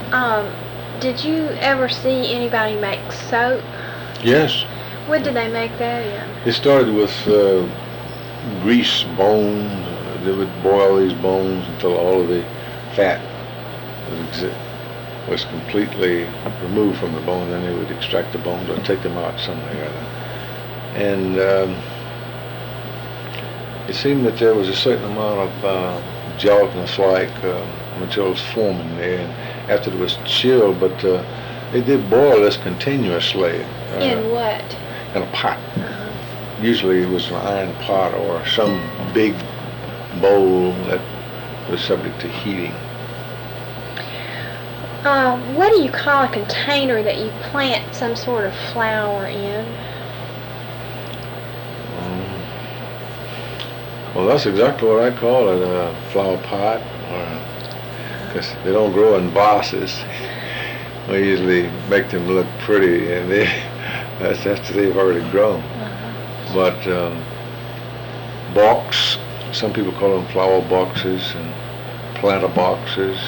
Um, did you ever see anybody make soap? Yes. What did they make that in? It started with grease bones. They would boil these bones until all of the fat was completely removed from the bone. Then they would extract the bones or take them out some way or other. And it seemed that there was a certain amount of gelatinous-like materials forming there. And after it was chilled, but they did boil this continuously. In what? In a pot. Usually it was an iron pot or some big bowl that was subject to heating. What do you call a container that you plant some sort of flower in? Well, that's exactly what I call it, a flower pot, because they don't grow in vases. We usually make them look pretty, and that's after they've already grown. But box, some people call them flower boxes and planter boxes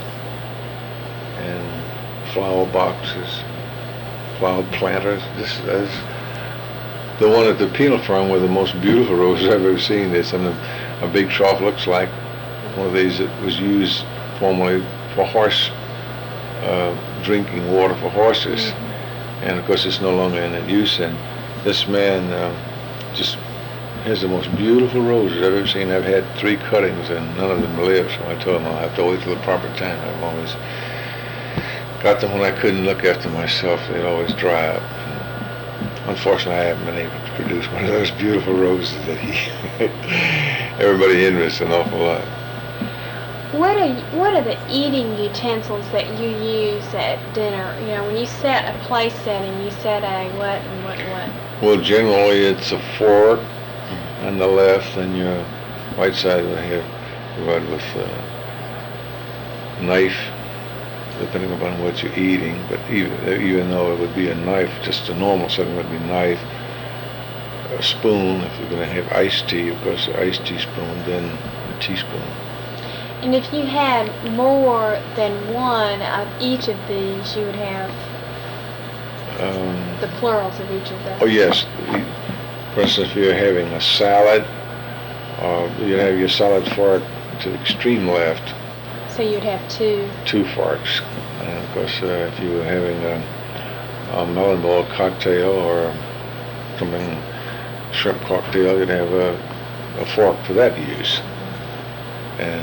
and flower boxes, flower planters. This is the one at the Peel Farm were the most beautiful roses I've ever seen. There's something a big trough looks like one of these that was used formerly for horse drinking water for horses, and of course it's no longer in use. And this man just has the most beautiful roses I've ever seen. I've had 3 cuttings and none of them live, so I told him I'll have to wait till the proper time. I've always got them when I couldn't look after myself. They'd always dry up. Unfortunately, I haven't been able to produce one of those beautiful roses that everybody interests an awful lot. What are the eating utensils that you use at dinner? You know, when you set a place setting, you set a what and what? Well, generally it's a fork on the left, and your right side will have provided with a knife, depending upon what you're eating. But even though it would be a knife, just a normal setting would be knife, a spoon. If you're going to have iced tea, of course, the iced teaspoon, then a teaspoon. And if you had more than one of each of these, you would have the plurals of each of them. Oh yes. For instance, if you're having a salad, you'd have your salad fork to the extreme left. So you'd have 2 forks. And of course, if you were having a melon ball cocktail or something, shrimp cocktail, you'd have a fork for that use. And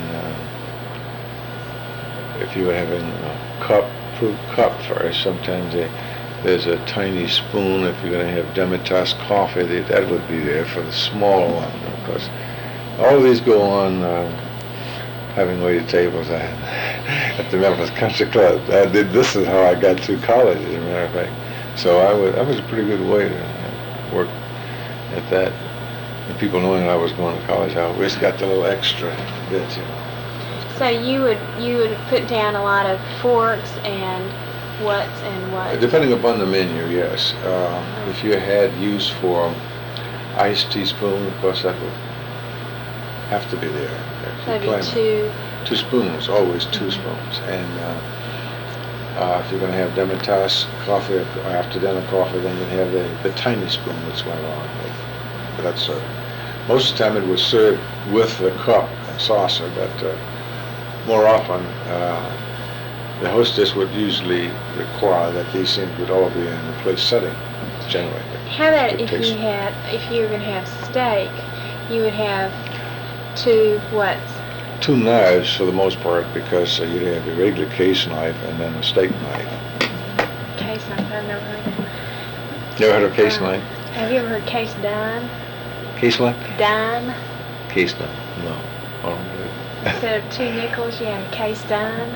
if you were having a fruit cup first, sometimes there's a tiny spoon. If you're going to have Demitasse coffee, that would be there for the small one. Of course, all of these go on having waited tables at the Memphis Country Club. This is how I got through college, as a matter of fact. So I was a pretty good waiter. I worked at that. And people knowing I was going to college, I always got the little extra bit, you know. So you would put down a lot of forks and what's and what? Depending upon the menu, yes. If you had use for iced teaspoon, of course that would have to be there. Maybe 2. 2 spoons, always 2 spoons. And if you're going to have Demitasse coffee or after dinner coffee, then you'd have the tiny spoon that's went along with that serving. Most of the time it was served with the cup and saucer, but more often the hostess would usually require that these things would all be in a place setting, generally. How about if you were going to have steak, you would have 2 what? 2 knives for the most part, because you'd have a regular case knife and then a steak knife. Case knife, I've never heard of that. You ever heard of case knife? Have you ever heard case dime? Case what? Dime. Case knife? No. Instead of 2 nickels, you have a case dime.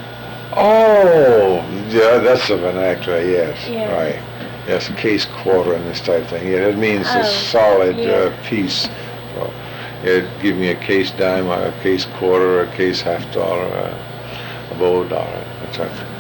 Oh, yeah, that's the vernacular, yes. Yeah. Right. Yes, a case quarter and this type of thing. Yeah, it means a solid piece. So it'd give me a case dime, or a case quarter, or a case $half, a $1, that type of thing.